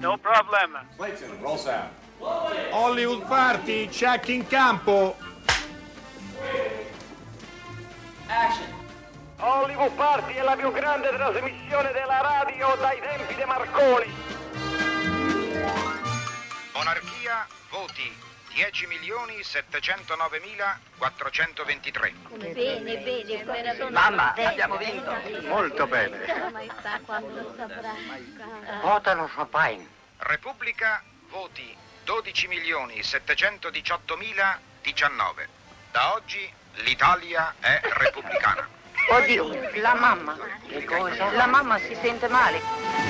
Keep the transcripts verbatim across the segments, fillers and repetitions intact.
no problem. Clayton, roll sound. Hollywood Party, check in campo. Action. Hollywood Party è la più grande trasmissione della radio dai tempi di Marconi. Monarchia, voti dieci milioni settecentonovemilaquattrocentoventitré. Bene, bene, coraggio. Mamma, abbiamo vinto. Molto bene. Sua Maestà quando saprà. Votano Chopin. Repubblica, voti dodici milioni settecentodiciottomiladiciannove. Da oggi l'Italia è repubblicana. Oddio, la mamma. Che cosa? La mamma si sente male.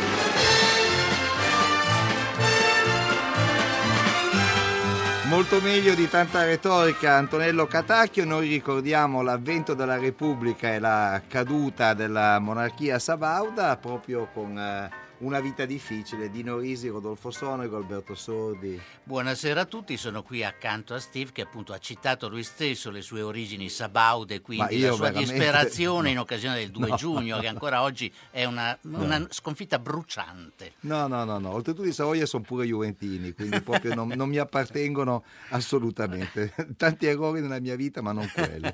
Molto meglio di tanta retorica, Antonello Catacchio. Noi ricordiamo l'avvento della Repubblica e la caduta della monarchia sabauda proprio con eh, Una vita difficile, Dino Risi, Rodolfo Sonego, Alberto Sordi. Buonasera a tutti, sono qui accanto a Steve che appunto ha citato lui stesso le sue origini sabaude, quindi la sua veramente... disperazione no. in occasione del due no. giugno, che ancora oggi è una, no. una sconfitta bruciante. No, no, no, no. Oltretutto i Savoia sono pure juventini, quindi proprio non, non mi appartengono assolutamente. Tanti errori nella mia vita, ma non quello.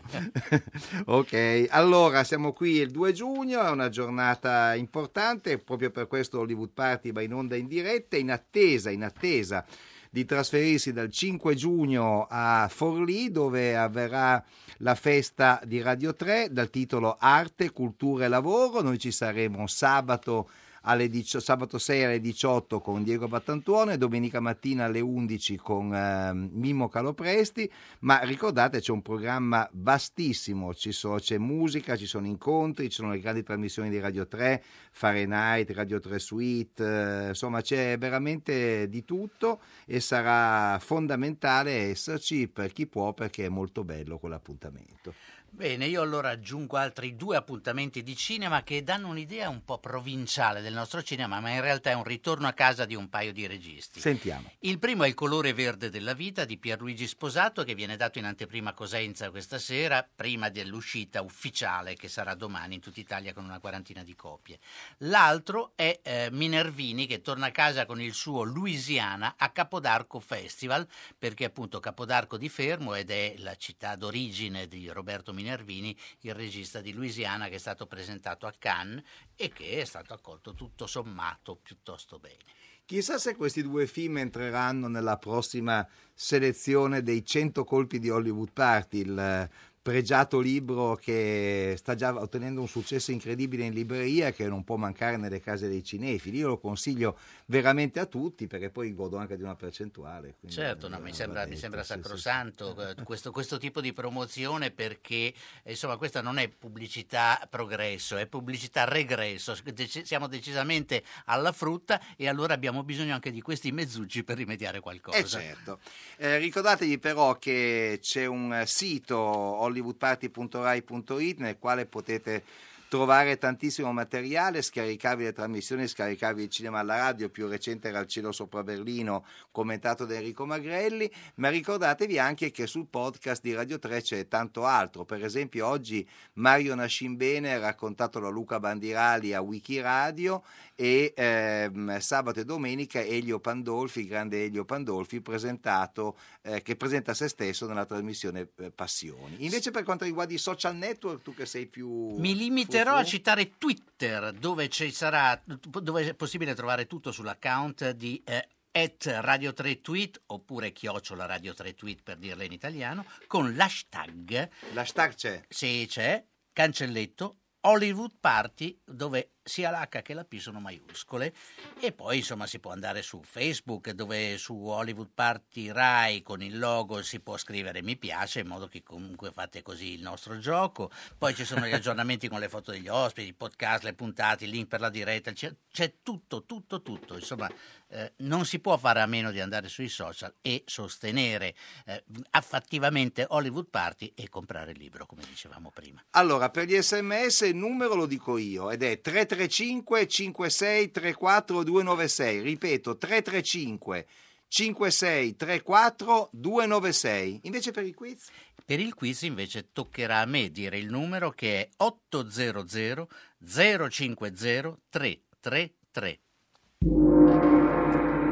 Ok, allora siamo qui il due giugno, è una giornata importante, proprio per questo Hollywood Party va in onda in diretta, in attesa, in attesa di trasferirsi dal cinque giugno a Forlì, dove avverrà la festa di Radio tre dal titolo Arte, Cultura e Lavoro. Noi ci saremo sabato alle dici- sabato sei alle diciotto con Diego Battantuono, domenica mattina alle undici con eh, Mimmo Calopresti, ma ricordate c'è un programma vastissimo, ci so, c'è musica, ci sono incontri, ci sono le grandi trasmissioni di Radio tre, Fahrenheit, Radio tre Suite, eh, insomma c'è veramente di tutto e sarà fondamentale esserci per chi può, perché è molto bello quell'appuntamento. Bene, io allora aggiungo altri due appuntamenti di cinema che danno un'idea un po' provinciale del nostro cinema, ma in realtà è un ritorno a casa di un paio di registi. Sentiamo. Il primo è Il colore verde della vita di Pierluigi Sposato, che viene dato in anteprima a Cosenza questa sera, prima dell'uscita ufficiale che sarà domani in tutta Italia con una quarantina di copie. L'altro è eh, Minervini, che torna a casa con il suo Louisiana a Capodarco Festival, perché appunto Capodarco di Fermo ed è la città d'origine di Roberto Minervini, Minervini, il regista di Louisiana, che è stato presentato a Cannes e che è stato accolto tutto sommato piuttosto bene. Chissà se questi due film entreranno nella prossima selezione dei cento colpi di Hollywood Party, il pregiato libro che sta già ottenendo un successo incredibile in libreria, che non può mancare nelle case dei cinefili. Io lo consiglio veramente a tutti, perché poi godo anche di una percentuale. Certo, no, mi sembra, mi sembra sacrosanto sì, sì. Questo, questo tipo di promozione, perché insomma questa non è pubblicità progresso, è pubblicità regresso. Siamo decisamente alla frutta e allora abbiamo bisogno anche di questi mezzucci per rimediare qualcosa. Eh certo. Eh, ricordatevi però che c'è un sito hollywoodparty punto rai punto it nel quale potete trovare tantissimo materiale, scaricarvi le trasmissioni, scaricarvi il cinema alla radio. Più recente era Il cielo sopra Berlino, commentato da Enrico Magrelli, ma ricordatevi anche che sul podcast di Radio tre c'è tanto altro. Per esempio oggi Mario Nascimbene raccontato da Luca Bandirali a Wikiradio, e ehm, sabato e domenica Elio Pandolfi, il grande Elio Pandolfi, presentato eh, che presenta se stesso nella trasmissione eh, Passioni. Invece per quanto riguarda i social network, tu che sei più... Mi limiterò a citare Twitter, dove ci sarà, dove è possibile trovare tutto sull'account di eh, at Radio tre Tweet, oppure chiocciola Radio tre Tweet per dirla in italiano, con l'hashtag. L'hashtag c'è? Sì, c'è, cancelletto, Hollywood Party, dove sia l'H che la P sono maiuscole. E poi insomma si può andare su Facebook, dove su Hollywood Party Rai con il logo si può scrivere mi piace, in modo che comunque fate così il nostro gioco. Poi ci sono gli aggiornamenti con le foto degli ospiti, i podcast, le puntate, il link per la diretta, c'è, c'è tutto, tutto, tutto. Insomma eh, non si può fare a meno di andare sui social e sostenere eh, affattivamente Hollywood Party e comprare il libro, come dicevamo prima. Allora, per gli sms il numero lo dico io ed è tre tre cinque cinque sei tre quattro due nove sei, ripeto tre tre cinque cinque sei tre quattro due nove sei. Invece per il quiz? Per il quiz invece toccherà a me dire il numero, che è otto zero zero zero cinque zero tre tre tre.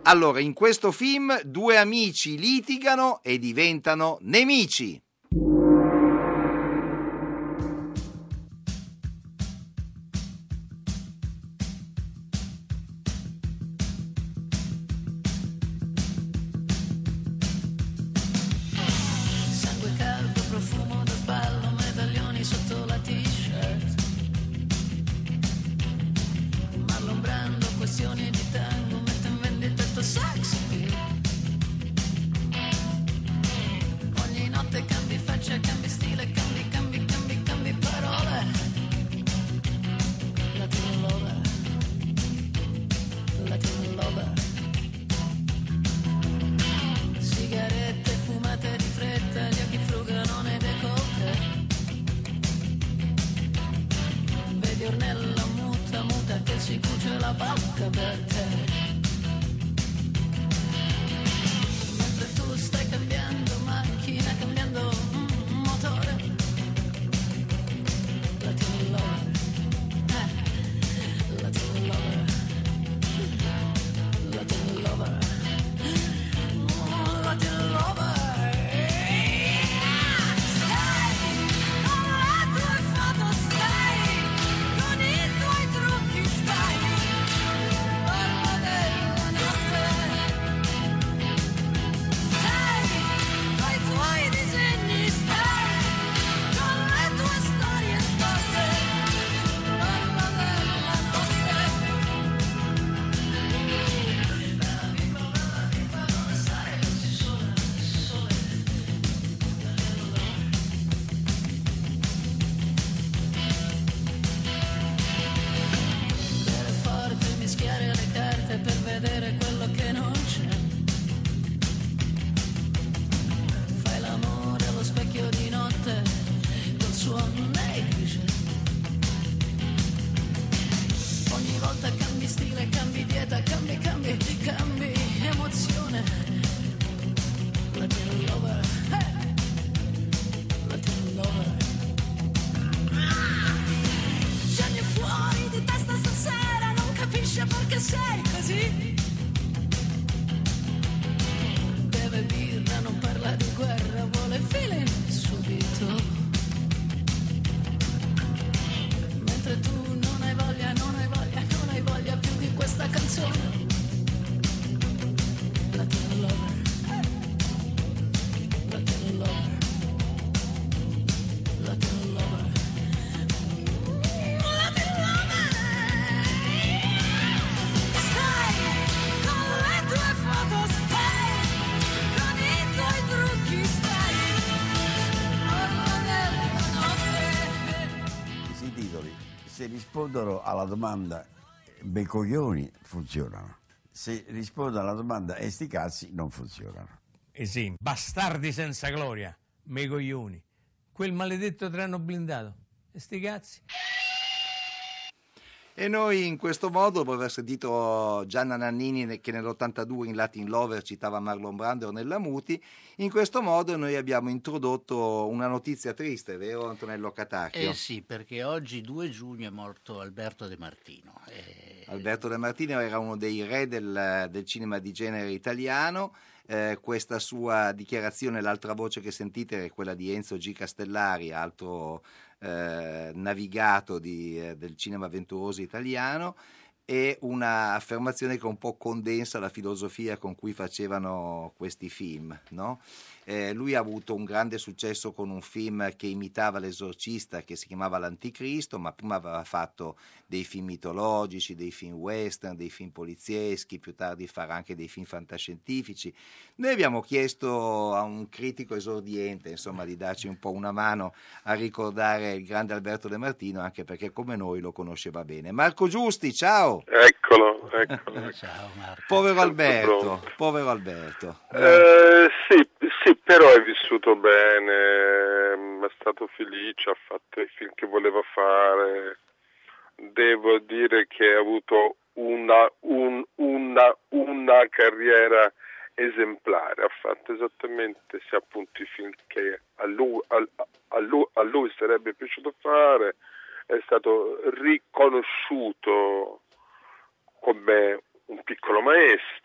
Allora, in questo film due amici litigano e diventano nemici. Sangue caldo, profumo da sballo, medaglioni sotto la t-shirt. Marlon Brando, questioni di tango, mette in vendita il tuo sex appeal. Ogni notte cambi faccia, cambi stile, cambi, cambi, cambi, cambi parole. Latin lover, Latin lover. Sigarette fumate di fretta, gli occhi frugano nei décolleté. Vedi Ornella muta, muta che si cuce la bocca per te. Mentre tu stai cambiando macchina, cambiando mm, motore. Latin lover, eh, Latin lover, Latin lover, oh, Latin lover. Se rispondono alla domanda bei coglioni, funzionano. Se rispondono alla domanda e sti cazzi, non funzionano. Esempio, bastardi senza gloria, mei coglioni, quel maledetto treno blindato, e sti cazzi. E noi in questo modo, dopo aver sentito Gianna Nannini che nell'ottantadue in Latin Lover citava Marlon Brando e Ornella Muti, in questo modo noi abbiamo introdotto una notizia triste, vero Antonello Catacchio? Eh sì, perché oggi due giugno è morto Alberto De Martino. E... Alberto De Martino era uno dei re del, del cinema di genere italiano. Eh, questa sua dichiarazione, l'altra voce che sentite è quella di Enzo G. Castellari, altro eh, navigato di, eh, del cinema avventuroso italiano, e una affermazione che un po' condensa la filosofia con cui facevano questi film, no? Eh, lui ha avuto un grande successo con un film che imitava l'Esorcista, che si chiamava L'Anticristo, ma prima aveva fatto dei film mitologici, dei film western, dei film polizieschi, più tardi farà anche dei film fantascientifici. Noi abbiamo chiesto a un critico esordiente, insomma, di darci un po' una mano a ricordare il grande Alberto De Martino, anche perché come noi lo conosceva bene. Marco Giusti, ciao! Eccolo, eccolo. Ciao Marco. Povero Alberto, povero Alberto. Eh, sì, sì, però è vissuto bene, è stato felice, ha fatto i film che voleva fare. Devo dire che ha avuto una, un, una, una carriera esemplare, ha fatto esattamente sia appunto i film che a lui, a, a lui, a lui sarebbe piaciuto fare, è stato riconosciuto come un piccolo maestro,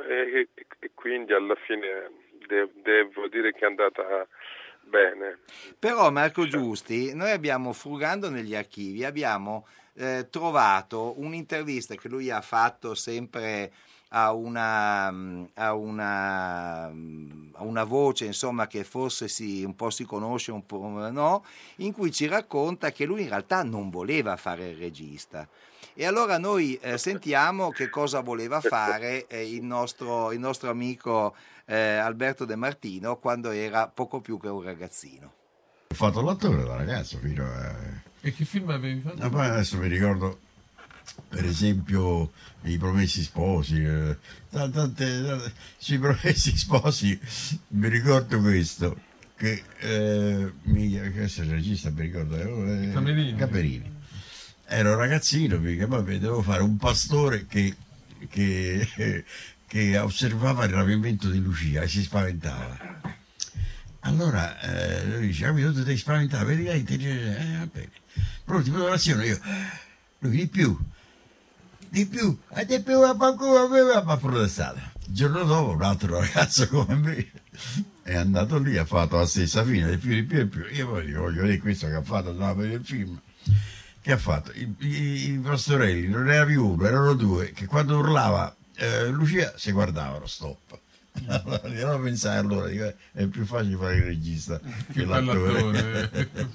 e, e quindi alla fine de- devo dire che è andata bene. Però Marco Giusti, noi abbiamo, frugando negli archivi, abbiamo eh, trovato un'intervista che lui ha fatto sempre a una, a una, a una voce, insomma, che forse si, un po' si conosce, un po' no, in cui ci racconta che lui in realtà non voleva fare il regista. E allora noi eh, sentiamo che cosa voleva fare eh, il, nostro, il nostro amico eh, Alberto De Martino quando era poco più che un ragazzino. Ho fatto l'attore da ragazzo fino a... E che film avevi fatto? Ah, poi adesso mi ricordo, per esempio, I Promessi Sposi. Eh, tante, tante, sui Promessi Sposi mi ricordo questo, che eh, mi, questo è il regista, mi ricordo, eh, Camerini. Camerini. Ero un ragazzino, perché poi dovevo fare un pastore che, che, che osservava il rapimento di Lucia e si spaventava. Allora eh, lui dice: "Capito, tu devi spaventare, vedi lei ti dice, eh, va bene." L'ultima orazione io, lui di più, di più, e di più, ma protestato. Il giorno dopo un altro ragazzo come me è andato lì, ha fatto la stessa fine, di più, di più, di più. Io poi dico, voglio vedere questo che ha fatto, andava per il film. Che ha fatto? I, i, i pastorelli non era più uno, erano due, che quando urlava eh, Lucia si guardavano, stop. Allora, io pensare allora, dico, è più facile fare il regista che l'attore.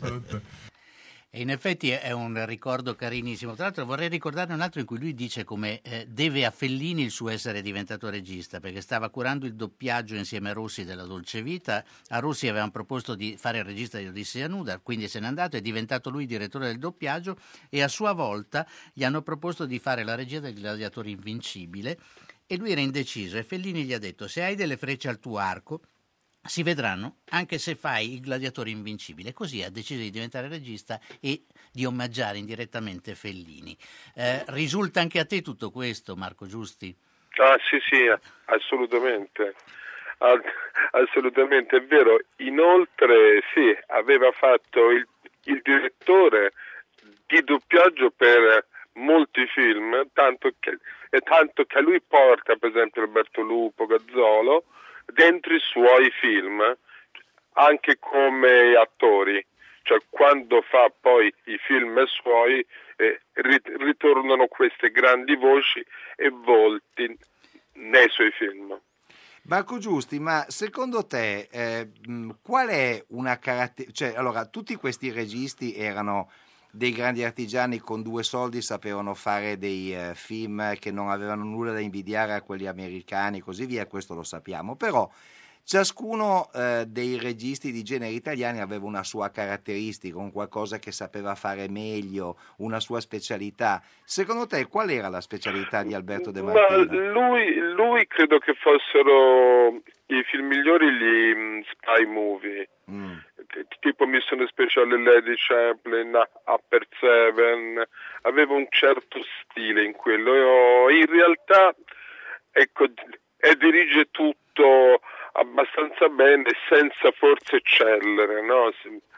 E in effetti è un ricordo carinissimo. Tra l'altro vorrei ricordare un altro in cui lui dice come eh, deve a Fellini il suo essere diventato regista, perché stava curando il doppiaggio insieme a Rossi della Dolce Vita. A Rossi avevano proposto di fare il regista di Odissea Nuda, quindi se n'è andato, è diventato lui direttore del doppiaggio, e a sua volta gli hanno proposto di fare la regia del Gladiatore Invincibile, e lui era indeciso, e Fellini gli ha detto: se hai delle frecce al tuo arco si vedranno anche se fai il Gladiatore Invincibile. Così ha deciso di diventare regista e di omaggiare indirettamente Fellini. Eh, risulta anche a te tutto questo, Marco Giusti? Ah sì sì, assolutamente, assolutamente è vero. Inoltre sì, aveva fatto il, il direttore di doppiaggio per molti film, tanto che, e tanto che lui porta per esempio Alberto Lupo, Gazzolo dentro i suoi film anche come attori, cioè quando fa poi i film suoi eh, ritornano queste grandi voci e volti nei suoi film. Marco Giusti, ma secondo te eh, qual è una caratteristica? Cioè, allora, tutti questi registi erano dei grandi artigiani, con due soldi sapevano fare dei eh, film che non avevano nulla da invidiare a quelli americani e così via, questo lo sappiamo, però ciascuno eh, dei registi di genere italiani aveva una sua caratteristica, un qualcosa che sapeva fare meglio, una sua specialità. Secondo te qual era la specialità di Alberto De Martino? Ma lui, lui credo che fossero i film migliori gli um, spy movie. Mm. Tipo Missione Speciale Lady Chaplin, Upper Seven, aveva un certo stile in quello. In realtà, ecco, e dirige tutto abbastanza bene, senza forse eccellere, no?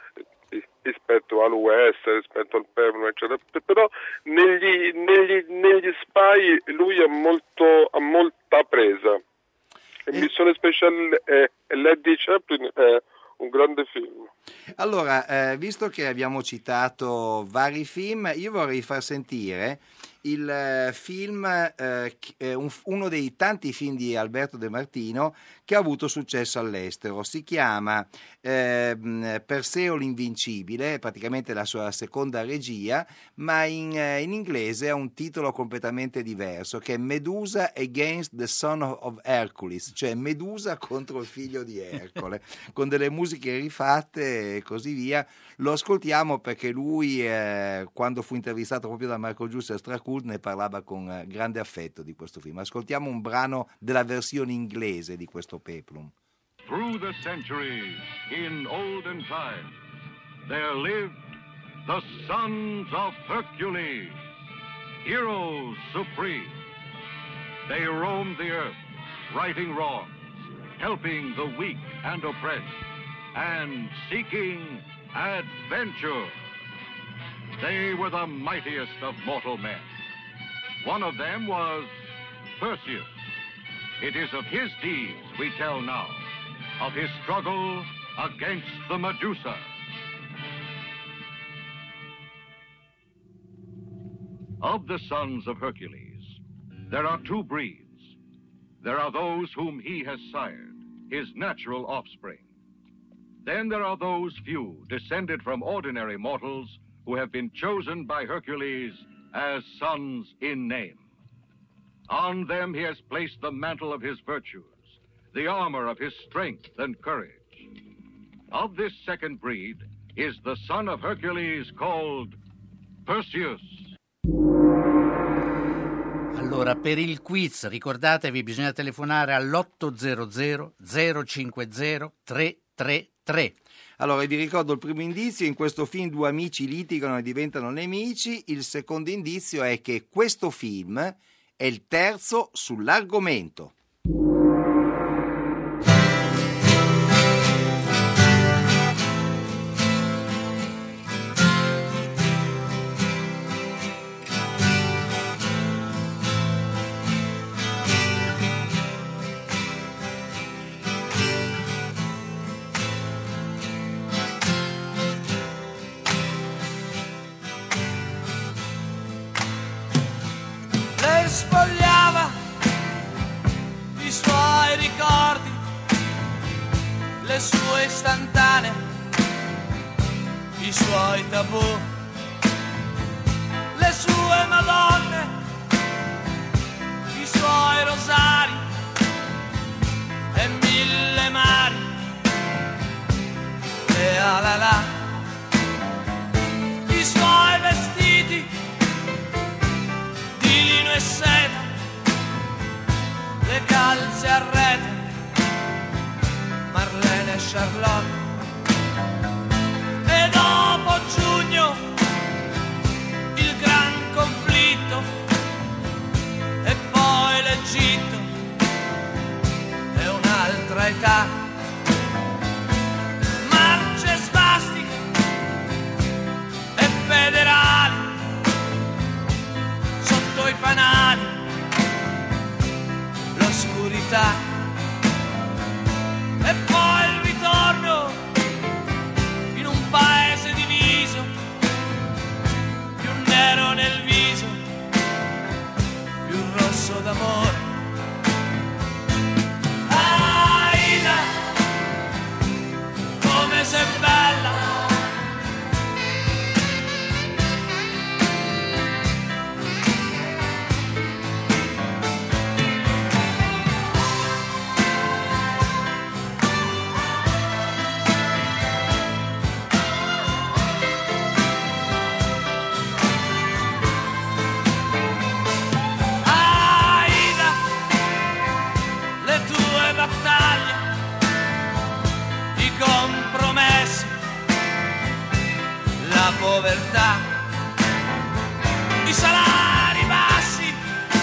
Rispetto al West, rispetto al Peplum, eccetera. Però negli, negli, negli spy lui ha molto, ha molta presa. E Missione Speciale e Lady Chaplin è un grande film. Allora, eh, visto che abbiamo citato vari film, io vorrei far sentire il eh, film, eh, un, uno dei tanti film di Alberto De Martino che ha avuto successo all'estero. Si chiama eh, Perseo l'Invincibile, praticamente la sua seconda regia, ma in, eh, in inglese ha un titolo completamente diverso, che è Medusa Against the Son of Hercules, cioè Medusa contro il figlio di Ercole, con delle musiche rifatte e così via. Lo ascoltiamo perché lui, eh, quando fu intervistato proprio da Marco Giusti a Stracult, ne parlava con eh, grande affetto di questo film. Ascoltiamo un brano della versione inglese di questo peplum. Through the centuries, in olden times, there lived the sons of Hercules, heroes supreme. They roamed the earth, righting wrongs, helping the weak and oppressed, and seeking adventure. They were the mightiest of mortal men. One of them was Perseus, It is of his deeds we tell now, of his struggle against the Medusa. Of the sons of Hercules, there are two breeds. There are those whom he has sired, his natural offspring. Then there are those few descended from ordinary mortals who have been chosen by Hercules as sons in name. On them he has placed the mantle of his virtues, the armor of his strength and courage. Of this second breed is the son of Hercules called Perseus. Allora, per il quiz, ricordatevi, bisogna telefonare all'ottocento zero cinquanta tre tre tre. Allora, vi ricordo il primo indizio: in questo film due amici litigano e diventano nemici. Il secondo indizio è che questo film è il terzo sull'argomento. Sfogliava i suoi ricordi, le sue istantanee, i suoi tabù, le sue madonne, i suoi rosari e mille mari, e alala, i suoi vestiti di lino e seta, le calze a rete, Marlene e Charlotte. E dopo giugno il gran conflitto, e poi l'Egitto e un'altra età, marce svastiche e federali sotto i fanali, l'oscurità, e poi il ritorno in un paese diviso, più nero nel viso, più rosso d'amore. Aida, come sei bella, povertà, i salari bassi,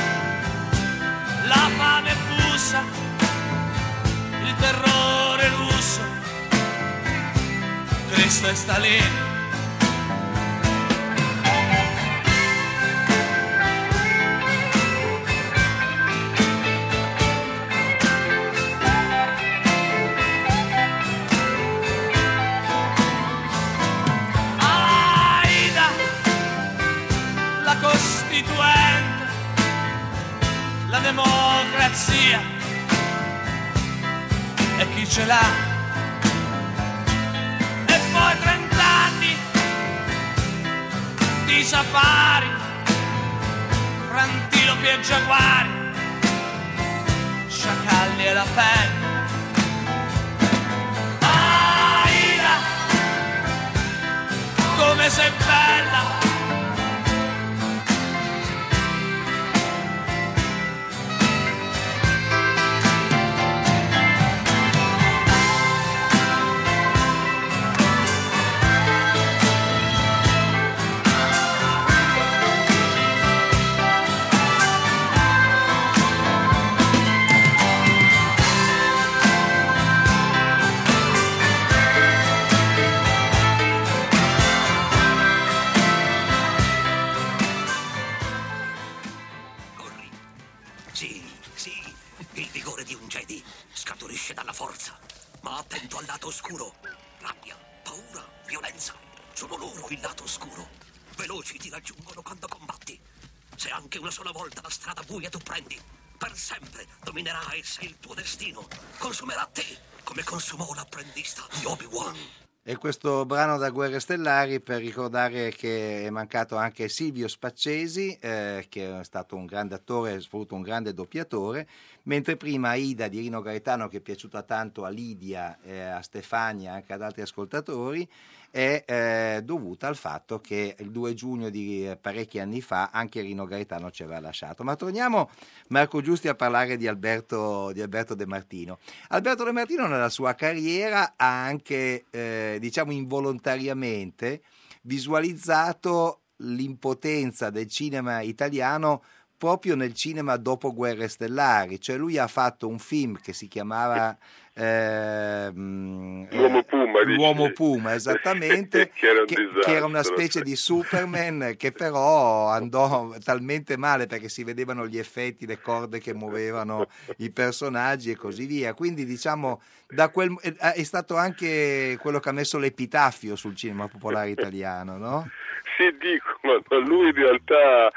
la fame bussa, il terrore russo, Cristo e Stalin. La democrazia e chi ce l'ha, e poi trent'anni di safari, fra antilopi e giaguari, sciacalli e la pelle. Aida, come sei bella, dalla forza, ma attento al lato oscuro. Rabbia, paura, violenza, sono loro il lato oscuro. Veloci ti raggiungono quando combatti. Se anche una sola volta la strada buia tu prendi, per sempre dominerà essa il tuo destino. Consumerà te, come consumò l'apprendista di Obi-Wan. E questo brano da Guerre Stellari per ricordare che è mancato anche Silvio Spaccesi, eh, che è stato un grande attore, ha avuto un grande doppiatore, mentre prima Aida di Rino Gaetano, che è piaciuta tanto a Lidia, eh, a Stefania e anche ad altri ascoltatori, è eh, dovuta al fatto che il due giugno di eh, parecchi anni fa anche Rino Gaetano ci aveva lasciato. Ma torniamo, Marco Giusti, a parlare di Alberto, di Alberto De Martino. Alberto De Martino nella sua carriera ha anche, eh, diciamo involontariamente, visualizzato l'impotenza del cinema italiano proprio nel cinema dopo Guerre Stellari, cioè lui ha fatto un film che si chiamava eh, L'Uomo Puma, L'Uomo dici? Puma, esattamente, che, era che, che era una specie di Superman che però andò talmente male perché si vedevano gli effetti, le corde che muovevano i personaggi e così via, quindi diciamo da quel, è stato anche quello che ha messo l'epitaffio sul cinema popolare italiano, no? Sì, dico, ma lui in realtà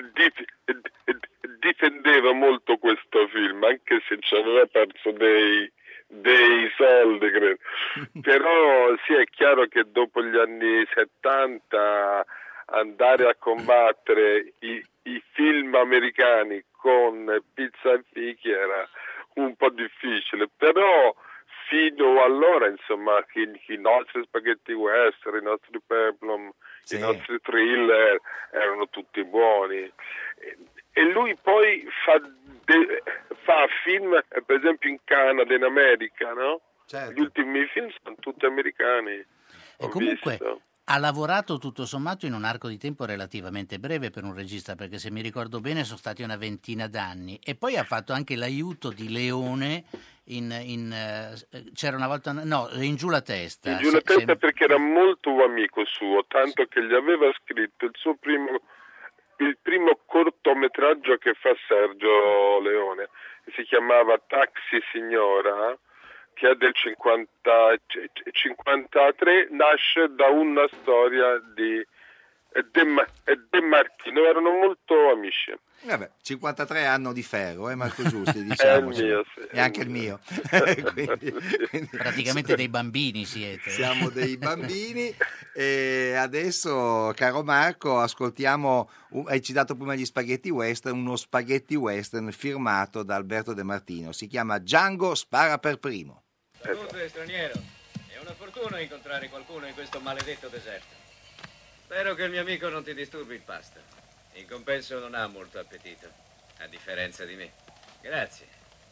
difendeva molto questo film, anche se ci aveva perso dei, dei soldi, credo. Però sì, è chiaro che dopo gli anni settanta andare a combattere i, i film americani con pizza e fichi era un po' difficile, però fino allora, insomma, i, i nostri spaghetti western, i nostri peplum, sì. I nostri thriller erano tutti buoni. E, e lui poi fa, de, fa film, per esempio in Canada, in America, no? Certo. Gli ultimi film sono tutti americani. E comunque visto. Ha lavorato tutto sommato in un arco di tempo relativamente breve per un regista, perché se mi ricordo bene sono stati una ventina d'anni, e poi ha fatto anche l'aiuto di Leone in, in uh, c'era una volta no in Giù la testa in Giù la testa se, perché era molto amico suo, tanto che gli aveva scritto il suo primo il primo cortometraggio che fa Sergio Leone, si chiamava Taxi Signora, che è del cinquanta, cinquantatré, nasce da una storia di De, De Martino, erano molto amici. Vabbè, cinquantatré anni di ferro, eh, Marco Giusti, diciamo. È il mio, sì, e anche il mio. quindi, quindi, praticamente dei bambini siete. Siamo dei bambini e adesso, caro Marco, ascoltiamo, hai citato prima gli spaghetti western, uno spaghetti western firmato da Alberto De Martino, si chiama Django spara per primo. Salute, straniero, è una fortuna incontrare qualcuno in questo maledetto deserto. Spero che il mio amico non ti disturbi il pasto. In compenso non ha molto appetito, a differenza di me. Grazie.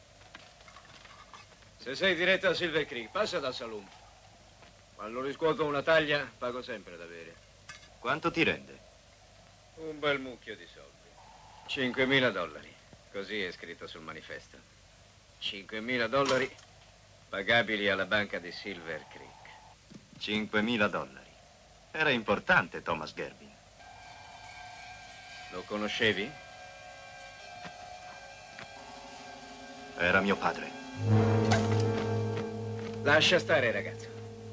Se sei diretto a Silver Creek, passa dal saloon. Quando riscuoto una taglia, pago sempre da bere. Quanto ti rende? Un bel mucchio di soldi. cinquemila dollari. Così è scritto sul manifesto. cinquemila dollari pagabili alla banca di Silver Creek. cinquemila dollari. Era importante Thomas Gerbin. Lo conoscevi? Era mio padre. Lascia stare, ragazzo.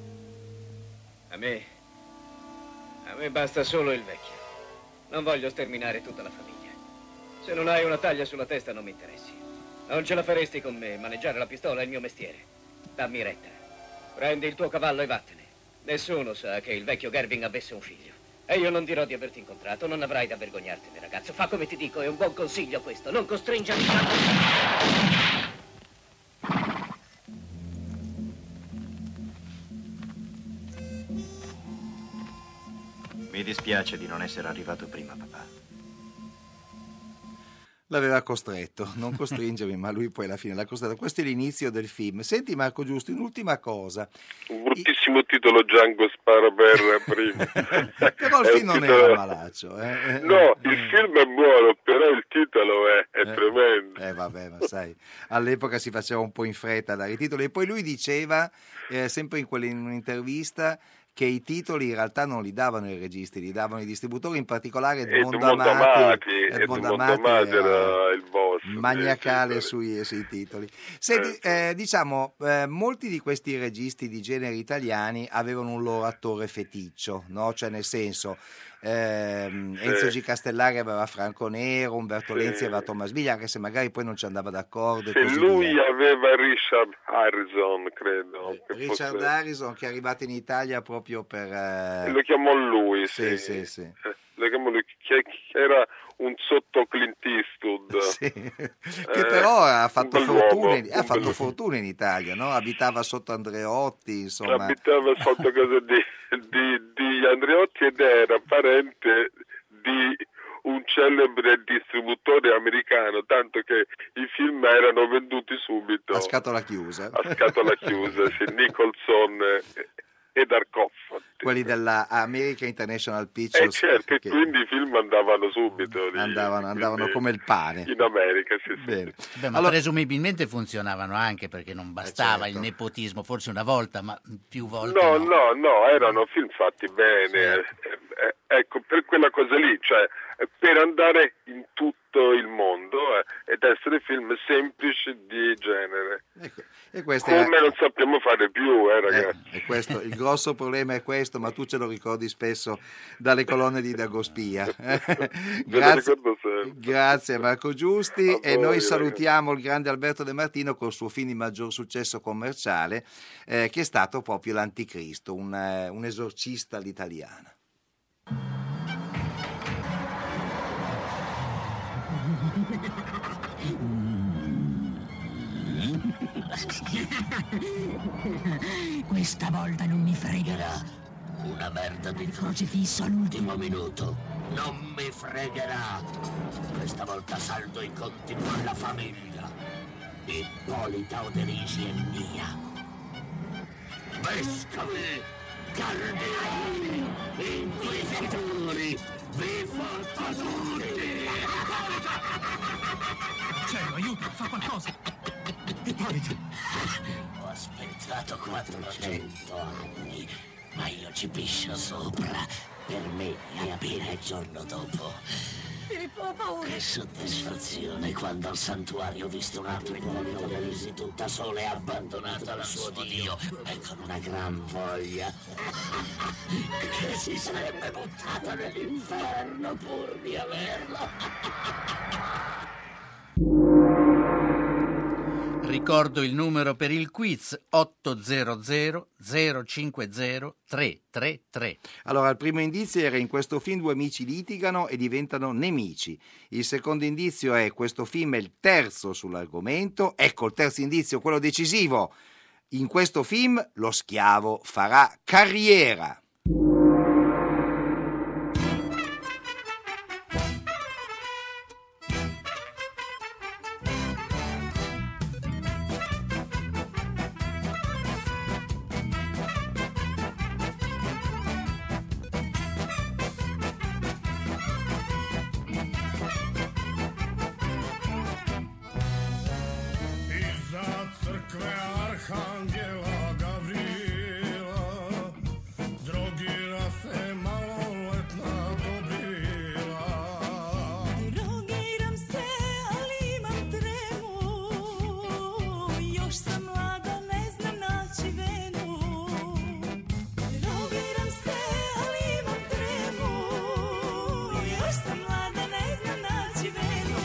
A me... A me basta solo il vecchio. Non voglio sterminare tutta la famiglia. Se non hai una taglia sulla testa non mi interessi. Non ce la faresti con me. Maneggiare la pistola è il mio mestiere. Dammi retta. Prendi il tuo cavallo e vattene. Nessuno sa che il vecchio Gerbin avesse un figlio. E io non dirò di averti incontrato, non avrai da vergognartene, ragazzo. Fa come ti dico, è un buon consiglio questo. Non costringermi a... Mi dispiace di non essere arrivato prima, papà. L'aveva costretto, non costringermi, ma lui poi alla fine l'ha costretto. Questo è l'inizio del film. Senti Marco Giusti, un'ultima cosa. Un bruttissimo I... titolo, Django spara per prima. Però il film non titolo... era malaccio. Eh? No, il film è buono, però il titolo è, è eh, tremendo. Eh vabbè, ma sai, all'epoca si faceva un po' in fretta a dare i titoli. E poi lui diceva, eh, sempre in, quelle, in un'intervista, che i titoli in realtà non li davano i registi, li davano i distributori, in particolare Edmondo Amati. Edmondo Amati era il boss. maniacale sui, sui titoli. Senti, eh, diciamo, eh, molti di questi registi di genere italiani avevano un loro attore feticcio, no? Cioè nel senso, ehm, Enzo G. Castellari aveva Franco Nero, Umberto Sì. Lenzi aveva Thomas Viglia, anche se magari poi non ci andava d'accordo. e Sì, così lui via. aveva Richard Harrison, credo. che Richard fosse- Harrison, che è arrivato in Italia proprio per... eh, Lo chiamò lui, Sì, sì. sì, sì. Eh, Lo chiamò lui, che, che era un sotto Clint Eastwood. Sì, che Eh, però ha un fatto, bell'uomo, fortuna, in- ha un fatto bell'uomo. fortuna in Italia, no? Abitava sotto Andreotti, insomma. Abitava sotto casa di, di, di Andreotti ed era parente di un celebre distributore americano, tanto che i film erano venduti subito A scatola chiusa. a scatola chiusa, sì, Nicholson e, e Darkoff. Quelli della America International E Pictures. certo, e che quindi i film andavano subito lì, andavano, andavano quindi come il pane. in America, sì, sì. Bene. Beh, ma Allora- presumibilmente funzionavano anche perché non bastava certo. il nepotismo, forse una volta, ma più volte No, no. no, no, erano film fatti bene, Certo. eh, eh, ecco, per quella cosa lì, cioè eh, per andare in tutto il mondo eh, ed essere film semplici di genere, Ecco, e questo come era- non sappiamo fare più, eh, ragazzi. Eh, e questo, il grosso problema è questo, ma tu ce lo ricordi spesso dalle colonne di Dagospia. grazie, ricordo sempre. grazie Marco Giusti. A E voi, noi salutiamo il grande Alberto De Martino col suo film di maggior successo commerciale, eh, che è stato proprio l'Anticristo, un, eh, un esorcista all'italiana. Questa volta non mi fregherà. Una merda di crocifisso all'ultimo minuto. Non mi fregherà. Questa volta saldo i conti con la famiglia. Ippolita Oderisi è mia. Vescovi, cardinali, inquisitori, vi fortatori. Cielo, aiuto, fa qualcosa. Ho aspettato quattrocento anni, ma io ci piscio sopra. Per me è appena il giorno dopo. Filippo, ho paura. Che soddisfazione quando al santuario ho visto un'altra povera risi tutta sola e abbandonata al suo Dio e con una gran voglia che si sarebbe buttata nell'inferno pur di averlo. Ricordo il numero per il quiz otto zero zero zero cinque zero tre tre tre. Allora, il primo indizio era: in questo film due amici litigano e diventano nemici. Il secondo indizio è: questo film è il terzo sull'argomento. Ecco il terzo indizio, quello decisivo. In questo film lo schiavo farà carriera. Iza crkve Arhangela Gavrila drogira se maloletna dobrila. Drogiram se, ali imam tremu. Još sam mlada, ne znam naći venu. Drogiram se, ali imam tremu. Još sam mlada, ne znam naći venu.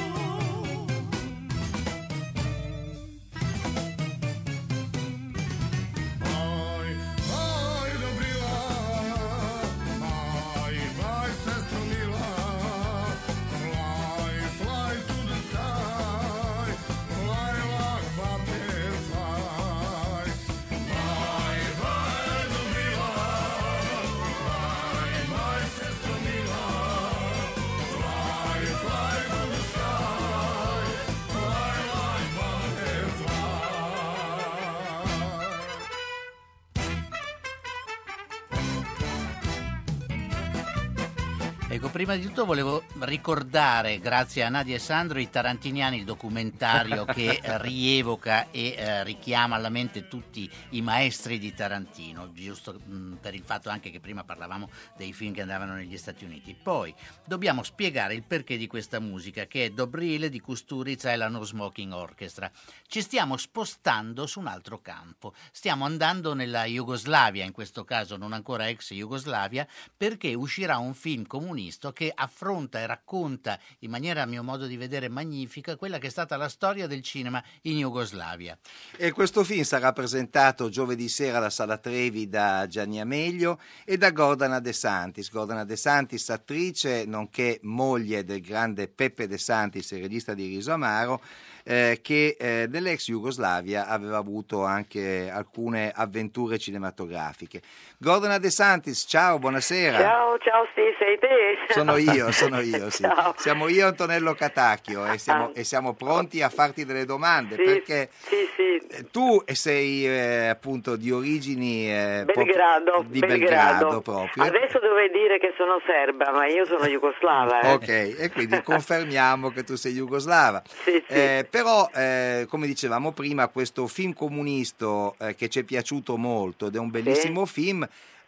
Ecco, prima di tutto volevo ricordare, grazie a Nadia e Sandro, i Tarantiniani, il documentario che rievoca e eh, richiama alla mente tutti i maestri di Tarantino, giusto mh, per il fatto anche che prima parlavamo dei film che andavano negli Stati Uniti. Poi dobbiamo spiegare il perché di questa musica, che è Dobrile di Kusturica e la No Smoking Orchestra. Ci stiamo spostando su un altro campo, stiamo andando nella Jugoslavia, in questo caso non ancora ex Jugoslavia, perché uscirà un film comunista che affronta e racconta in maniera, a mio modo di vedere, magnifica quella che è stata la storia del cinema in Jugoslavia. E questo film sarà presentato giovedì sera alla Sala Trevi da Gianni Amelio e da Gordana De Santis. Gordana De Santis, attrice nonché moglie del grande Peppe De Santis, il regista di Riso Amaro, eh, che eh, nell'ex Jugoslavia aveva avuto anche alcune avventure cinematografiche. Gordana De Santis, ciao, buonasera. Ciao, ciao, sì, sei te? Sono io, sono io, sì. Ciao. Siamo io e Antonello Catacchio e siamo, ah. e siamo pronti a farti delle domande, sì, perché sì, sì. tu sei eh, appunto di origini eh, Belgrado, di Belgrado. Belgrado proprio. Adesso dovrei dire che sono serba, ma io sono jugoslava. Eh. Ok, e quindi confermiamo che tu sei jugoslava. Sì, sì. Eh, però, eh, come dicevamo prima, questo film comunisto eh, che ci è piaciuto molto ed è un bellissimo sì. film,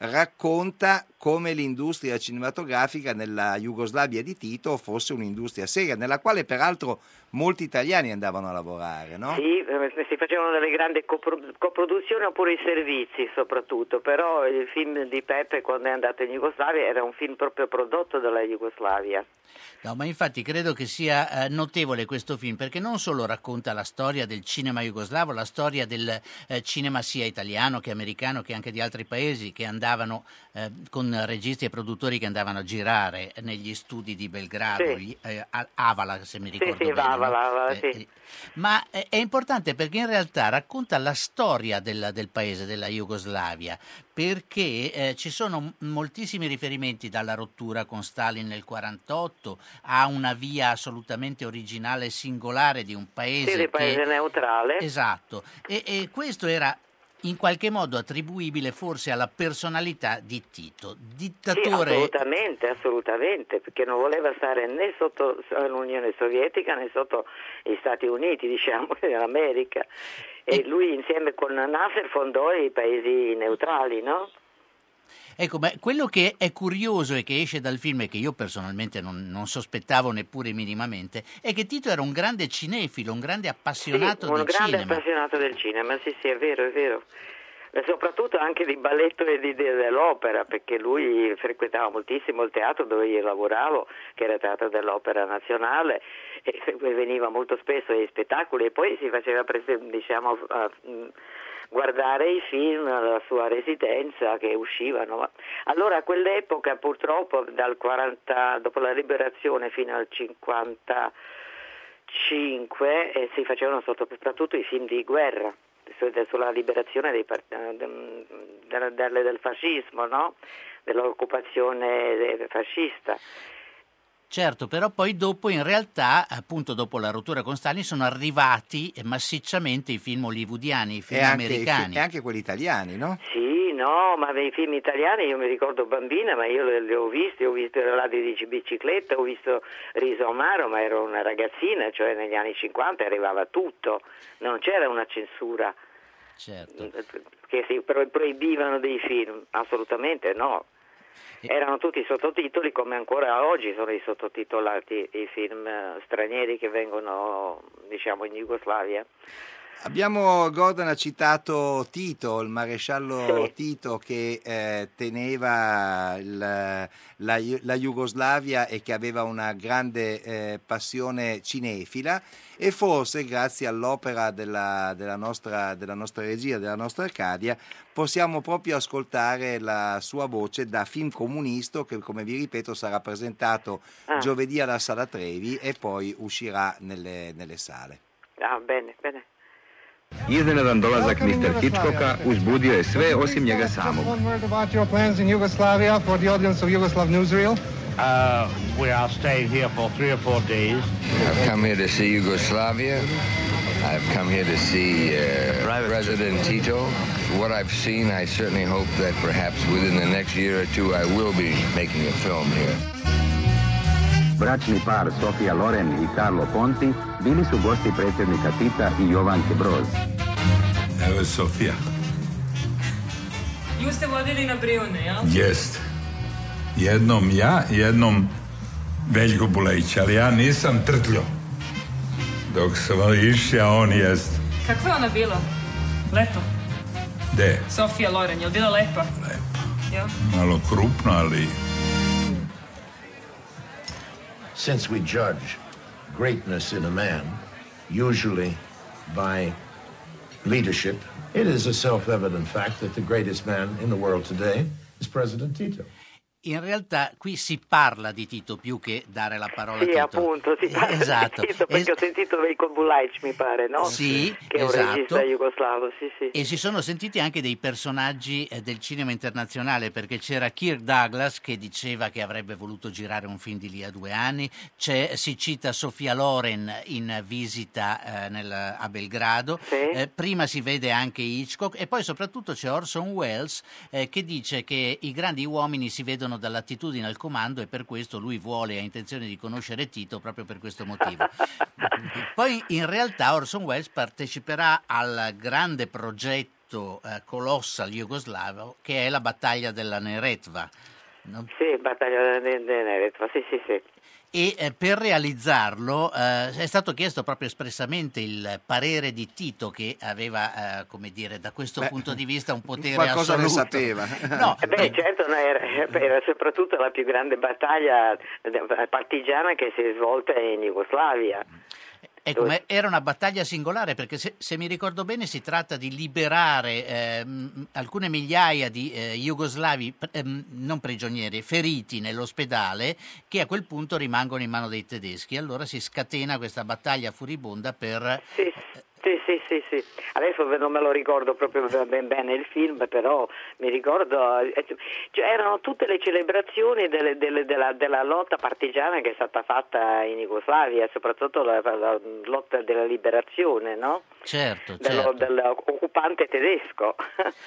racconta come l'industria cinematografica nella Jugoslavia di Tito fosse un'industria seria, nella quale peraltro molti italiani andavano a lavorare, no? Sì, si facevano delle grandi copro- coproduzioni oppure i servizi soprattutto, però il film di Peppe quando è andato in Jugoslavia era un film proprio prodotto dalla Jugoslavia. No, ma infatti credo che sia eh, notevole questo film, perché non solo racconta la storia del cinema jugoslavo, la storia del eh, cinema sia italiano che americano che anche di altri paesi che andavano eh, con registi e produttori che andavano a girare negli studi di Belgrado, sì. gli, eh, Avala, se mi ricordo sì, sì, bene. Avala, No? Avala, eh, sì. Ma è, è importante perché in realtà racconta la storia del, del paese, della Jugoslavia, perché eh, ci sono moltissimi riferimenti dalla rottura con Stalin nel quarantotto a una via assolutamente originale e singolare di un paese, sì, di paese che... neutrale. Esatto, e, e questo era in qualche modo attribuibile forse alla personalità di Tito, dittatore. Sì, assolutamente, assolutamente, perché non voleva stare né sotto l'Unione Sovietica né sotto gli Stati Uniti, diciamo, dell'America. E, e lui insieme con Nasser fondò i paesi neutrali, no? Ecco, ma quello che è curioso e che esce dal film e che io personalmente non, non sospettavo neppure minimamente è che Tito era un grande cinefilo, un grande appassionato sì, un del grande cinema. appassionato del cinema, sì sì, è vero, è vero. E soprattutto anche di balletto e di, dell'opera, perché lui frequentava moltissimo il teatro dove io lavoravo, che era il Teatro dell'Opera Nazionale, e veniva molto spesso ai spettacoli e poi si faceva, diciamo, guardare i film alla sua residenza che uscivano. Allora a quell'epoca purtroppo dal quaranta, dopo la liberazione fino al cinquantacinque eh, si facevano soprattutto i film di guerra sulla liberazione dei part- del, del, del fascismo, no? Dell'occupazione fascista. Certo, però poi dopo in realtà, appunto dopo la rottura con Stalin, sono arrivati massicciamente i film hollywoodiani, i film e anche americani. I, e anche quelli italiani, no? Sì, no, ma nei film italiani io mi ricordo bambina, ma io li ho visti, ho visto i Ladri di bicicletta, ho visto Riso Amaro, ma ero una ragazzina, cioè negli anni cinquanta arrivava tutto, non c'era una censura. Certo. Che si pro- proibivano dei film, assolutamente no. Erano tutti sottotitoli come ancora oggi sono i sottotitolati i film stranieri che vengono, diciamo, in Jugoslavia. Abbiamo, Gordon ha citato Tito, il maresciallo sì. Tito che eh, teneva il, la, la Jugoslavia e che aveva una grande eh, passione cinefila, e forse grazie all'opera della, della, nostra, della nostra regia, della nostra Arcadia, possiamo proprio ascoltare la sua voce da film comunisto che, come vi ripeto, sarà presentato ah. giovedì alla Sala Trevi e poi uscirà nelle, nelle sale. Ah, bene, bene. Iznenadan dolazak mister Hitchcocka uzbudio je sve osim njega samog. One word about your plans in Yugoslavia for the audience of Yugoslav Newsreel. Uh, we are staying here for three or four days. I've come here to see Yugoslavia. I've come here to see uh, President Tito. What I've seen, I certainly hope that perhaps within the next year or two I will be making a film here. bračni par Sofija Loren i Carlo Ponti bili su gosti predsjednika Tita i Jovanke Broz. Evo je Sofija. Ju ste vodili na Brijune, jel? Jest. Jednom ja, jednom Veljko Bulejić, ali ja nisam trtljo. Dok sam išća, on jest. Kakva je ona bila? Lepa? De? Sofija Loren, je li bila lepa? Lepa. Jel? Malo krupno, ali... Since we judge greatness in a man, usually by leadership, it is a self-evident fact that the greatest man in the world today is President Tito. In realtà qui si parla di Tito più che dare la parola sì, a Tito. Appunto, si parla esatto. di Tito, perché es- ho sentito Veljko Bulejić, mi pare, no? Sì, che è un esatto. regista jugoslavo, sì, sì. E si sono sentiti anche dei personaggi eh, del cinema internazionale, perché c'era Kirk Douglas che diceva che avrebbe voluto girare un film di lì a due anni, c'è, si cita Sofia Loren in visita eh, nel, a Belgrado, sì. eh, prima si vede anche Hitchcock e poi soprattutto c'è Orson Welles eh, che dice che i grandi uomini si vedono dall'attitudine al comando e per questo lui vuole e ha intenzione di conoscere Tito proprio per questo motivo. Poi in realtà Orson Welles parteciperà al grande progetto eh, colossal jugoslavo che è la battaglia della Neretva. No? Sì, battaglia della Neretva, sì, sì, sì. E eh, per realizzarlo eh, è stato chiesto proprio espressamente il parere di Tito, che aveva, eh, come dire, da questo Beh, punto di vista un potere qualcosa assoluto. ne sapeva. No, Eh beh, certo, no, era, era soprattutto la più grande battaglia partigiana che si è svolta in Jugoslavia. Ecco, ma era una battaglia singolare perché se, se mi ricordo bene si tratta di liberare eh, mh, alcune migliaia di eh, jugoslavi, eh, non prigionieri, feriti nell'ospedale, che a quel punto rimangono in mano dei tedeschi. Allora si scatena questa battaglia furibonda per... Sì, sì, sì, sì, sì. Adesso non me lo ricordo proprio ben bene il film, però mi ricordo, cioè, erano tutte le celebrazioni delle, delle, della, della lotta partigiana che è stata fatta in Jugoslavia, soprattutto la, la lotta della liberazione, no? Certo, Dello, certo. dell'occupante tedesco.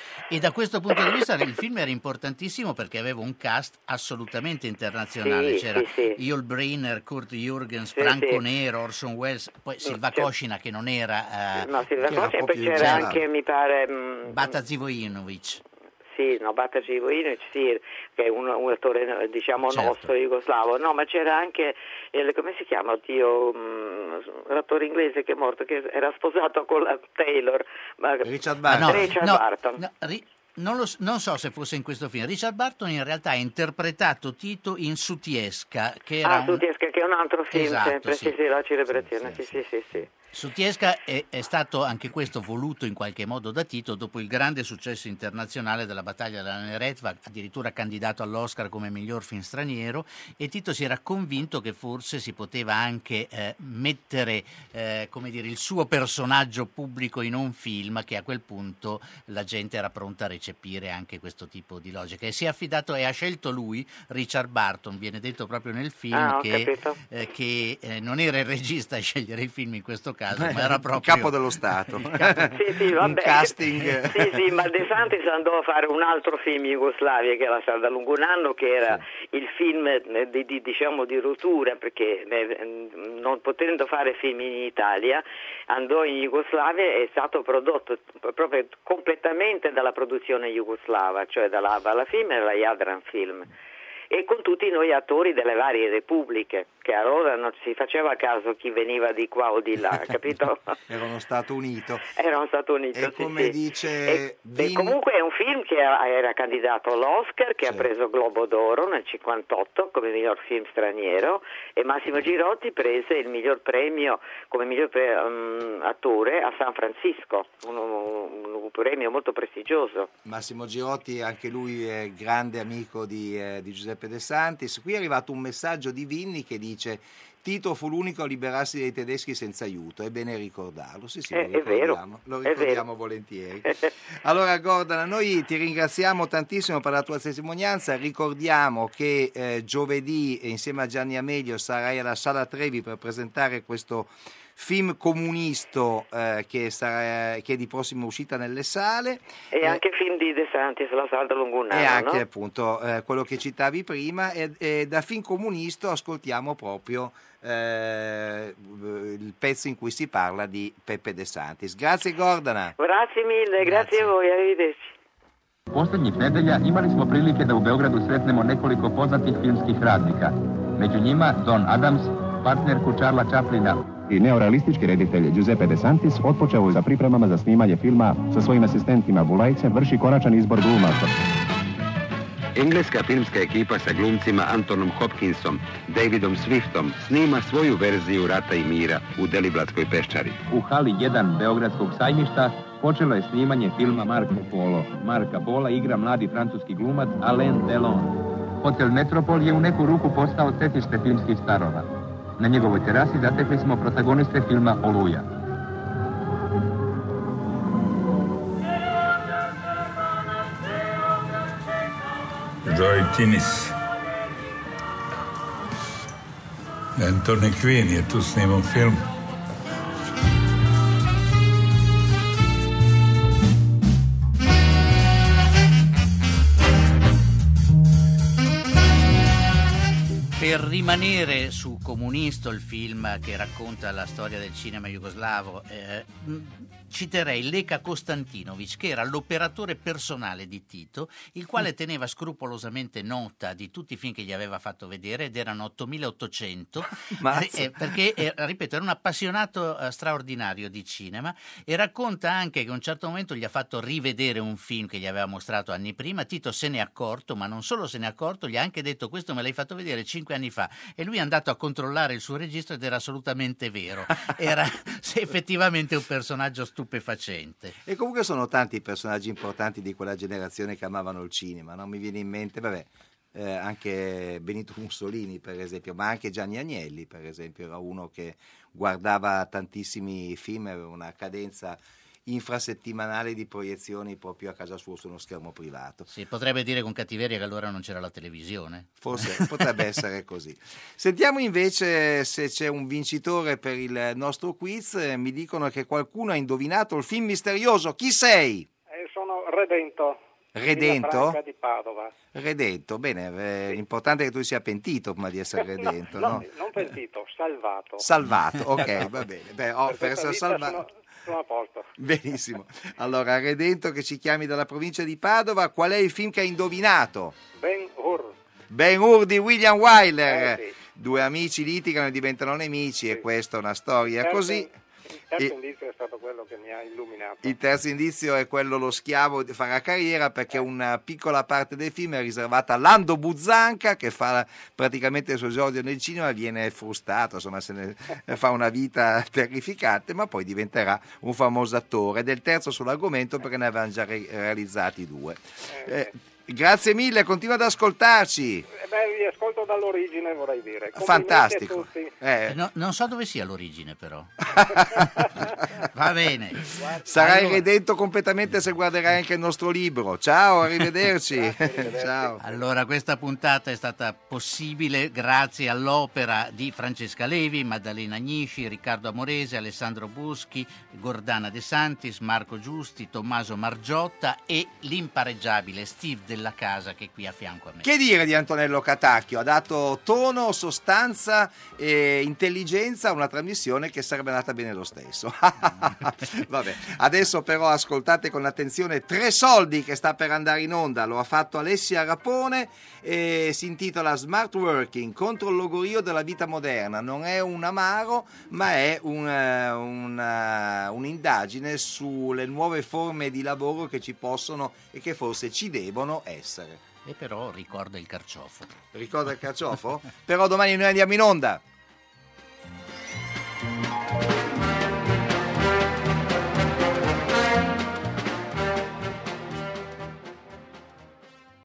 E da questo punto di vista il film era importantissimo perché aveva un cast assolutamente internazionale. Sì, c'era sì, sì. Yul Brynner, Kurt Jürgens, Sì, Franco sì. Nero, Orson Welles, poi Silva Certo. Coscina che non era... eh, No, Silvia che era Costa, e un po' poi più c'era gialla. anche, mi pare... mh, Bata Živojinović. Sì, no, Bata Živojinović, sì, che è un, un attore, diciamo, Certo. nostro, jugoslavo. No, ma c'era anche, il, come si chiama, oddio, mh, l'attore inglese che è morto, che era sposato con la Taylor. Ma, Richard Ah, no, Richard no, Barton. no, ri- non, lo s- non so se fosse in questo film. Richard Barton in realtà ha interpretato Tito in Sutjeska, che era Ah, un... Sutjeska, che è un altro film, Esatto, sempre, sì. sì, sì, la celebrazione, sì, sì, sì, sì. Sutjeska è, è stato anche questo voluto in qualche modo da Tito dopo il grande successo internazionale della battaglia della Neretva, addirittura candidato all'Oscar come miglior film straniero, e Tito si era convinto che forse si poteva anche eh, mettere eh, come dire, il suo personaggio pubblico in un film, che a quel punto la gente era pronta a recepire anche questo tipo di logica, e si è affidato e ha scelto lui, Richard Barton, viene detto proprio nel film, Ah, ho che, capito. eh, che eh, non era il regista a scegliere il film in questo caso, Beh, ma era il proprio capo dello Stato. Sì, sì, Un vabbè. casting. Sì, sì, ma De Santis andò a fare un altro film in Jugoslavia che era stato da lungo un anno, che era il film eh, di, di, diciamo di rottura, perché eh, non potendo fare film in Italia andò in Jugoslavia e è stato prodotto proprio completamente dalla produzione jugoslava, cioè dalla Vala Film e dalla Jadran Film, e con tutti noi attori delle varie repubbliche, che allora non si faceva caso chi veniva di qua o di là, capito? Era uno Stato unito. Era uno Stato Unito, E sì, come sì. dice E, Vin- e comunque è un film che era candidato all'Oscar, che Sì. ha preso Globo d'Oro nel cinquantotto come miglior film straniero, e Massimo Girotti prese il miglior premio come miglior pre- um, attore a San Francisco, un, un, un premio molto prestigioso. Massimo Girotti, anche lui è grande amico di, eh, di Giuseppe De Santis. Qui è arrivato un messaggio di Vinni che dice: Tito fu l'unico a liberarsi dei tedeschi senza aiuto, è bene ricordarlo. Sì, sì, Eh, lo è vero, ricordiamo, lo è ricordiamo vero. volentieri. Allora Gordon, noi ti ringraziamo tantissimo per la tua testimonianza, ricordiamo che eh, giovedì insieme a Gianni Amelio sarai alla Sala Trevi per presentare questo film comunisto eh, che, sarà, che è di prossima uscita nelle sale. E eh, anche film di De Santis, La salda lungo un anno, e anche no? appunto eh, quello che citavi prima, e, e da film comunisto ascoltiamo proprio eh, il pezzo in cui si parla di Pepe De Santis. Grazie Gordana. Grazie mille, grazie, grazie a voi, arrivederci. Posljednjih nedelja imali smo prilike da u Beogradu sretnemo nekoliko poznatih filmskih radnika. Među njima Don Adams, partnerku Charla Chaplina. I neorealistički reditelj Giuseppe De Santis otpočeo za pripremama za snimanje filma sa svojim asistentima Bulajcem vrši konačan izbor glumaca. Engleska filmska ekipa sa glumcima Antonom Hopkinsom, Davidom Swiftom snima svoju verziju Rata i mira u Deliblatskoj peščari. U hali jedan Beogradskog sajmišta počelo je snimanje filma Marco Polo. Marka Pola igra mladi francuski glumac Alain Delon. Hotel Metropol je u neku ruku postao setište filmskih starova. Na njegovoj terasi zatekli smo protagoniste filma Oluja. Roy Tinis. Anthony Quinn je tu snimao film. Per rimanere su Comunisto, il film che racconta la storia del cinema jugoslavo, eh, citerei Leka Konstantinovic, che era l'operatore personale di Tito, il quale teneva scrupolosamente nota di tutti i film che gli aveva fatto vedere, ed erano ottomilaottocento, eh, perché, eh, ripeto, era un appassionato eh, straordinario di cinema, e racconta anche che a un certo momento gli ha fatto rivedere un film che gli aveva mostrato anni prima. Tito se ne è accorto, ma non solo se ne è accorto, gli ha anche detto: questo me l'hai fatto vedere cinque anni fa, e lui è andato a controllare il suo registro ed era assolutamente vero, era effettivamente un personaggio stupefacente. E comunque sono tanti i personaggi importanti di quella generazione che amavano il cinema, no? Mi viene in mente, vabbè, eh, anche Benito Mussolini per esempio, ma anche Gianni Agnelli per esempio, era uno che guardava tantissimi film, aveva una cadenza infrasettimanale di proiezioni proprio a casa sua su uno schermo privato. Si potrebbe dire con cattiveria che allora non c'era la televisione. Forse potrebbe essere così. Sentiamo invece se c'è un vincitore per il nostro quiz. Mi dicono che qualcuno ha indovinato il film misterioso. Chi sei? Eh, sono Redento. Redento? Di Padova. Redento, bene, eh, l'importante è che tu sia pentito prima di essere redento. no, no? no, non pentito, salvato. Salvato, ok, va bene. Beh, oh, per, per essere salvato... Sono... Sono a posto. Benissimo. Allora, Redento, che ci chiami dalla provincia di Padova, qual è il film che hai indovinato? Ben-Hur. Ben-Hur di William Wyler. Eh, sì. Due amici litigano e diventano nemici, sì. E questa è una storia terzo, così. Il terzo e... indizio è stato quello che mi ha illuminato. Il terzo indizio è quello lo schiavo farà carriera, perché una piccola parte del film è riservata a Lando Buzzanca, che fa praticamente il suo esordio nel cinema, viene frustrato, insomma se ne fa una vita terrificante, ma poi diventerà un famoso attore. Ed è il terzo sull'argomento perché ne avevano già re- realizzati due. Eh, grazie mille, continua ad ascoltarci. Eh beh, vi ascolto dall'origine, vorrei dire. Fantastico. Eh. No, non so dove sia l'origine, però. Va bene. Sarai allora... redento completamente se guarderai anche il nostro libro. Ciao, arrivederci. arrivederci. Ciao. Allora, questa puntata è stata possibile grazie all'opera di Francesca Levi, Maddalena Agnisci, Riccardo Amorese, Alessandro Boschi, Gordana De Santis, Marco Giusti, Tommaso Margiotta e l'impareggiabile Steve Della Casa, che è qui a fianco a me. Che dire di Antonello Catacchio? Ha dato tono, sostanza e intelligenza a una trasmissione che sarebbe andata bene lo stesso. Vabbè, adesso però ascoltate con attenzione Tre Soldi, che sta per andare in onda. Lo ha fatto Alessia Rapone e si intitola Smart Working, contro il logorio della vita moderna. Non è un amaro, ma è una, una, un'indagine sulle nuove forme di lavoro che ci possono e che forse ci devono essere. E però ricorda il carciofo. Ricorda il carciofo? Però domani noi andiamo in onda.